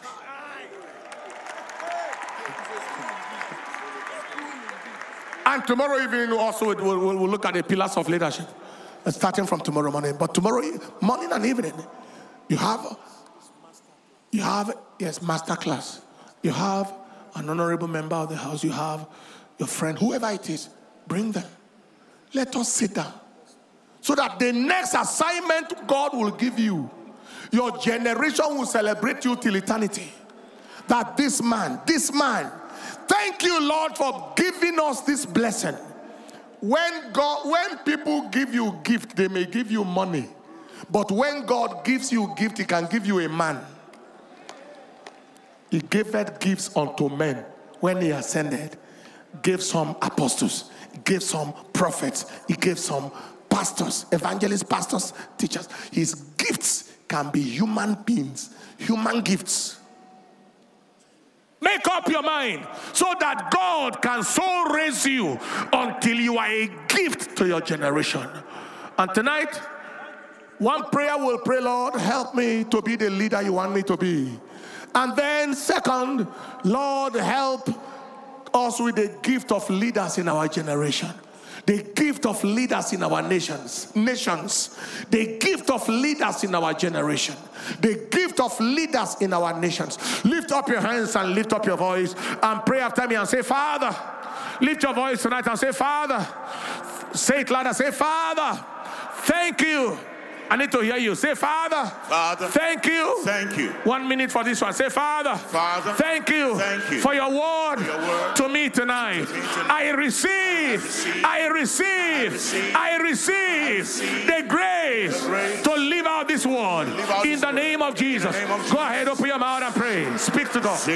And tomorrow evening also we'll look at the pillars of leadership. Starting from tomorrow morning. But tomorrow morning and evening, you have yes, master class. You have an honorable member of the house. You have your friend, whoever it is. Bring them. Let us sit down. So that the next assignment God will give you, your generation will celebrate you till eternity. That this man, thank you, Lord, for giving us this blessing. When people give you gift, they may give you money. But when God gives you gift, he can give you a man. He gave gifts unto men when he ascended. Gave some apostles, gave some prophets, he gave some pastors, evangelists, pastors, teachers. His gifts can be human beings, human gifts. Make up your mind so that God can so raise you until you are a gift to your generation. And tonight, one prayer will pray, Lord, help me to be the leader you want me to be. And then second, Lord, help us with the gift of leaders in our generation. The gift of leaders in our nations. The gift of leaders in our generation. The gift of leaders in our nations. Lift up your hands and lift up your voice and pray after me and say, Father. Lift your voice tonight and say, Father. Say it louder. Say, Father, thank you. I need to hear you. Say, Father, thank you. Thank you. 1 minute for this one. Say, Father, thank you for your word to me tonight. I receive the grace to live out this word in the name of Jesus. Go ahead, open your mouth and pray. Speak to God.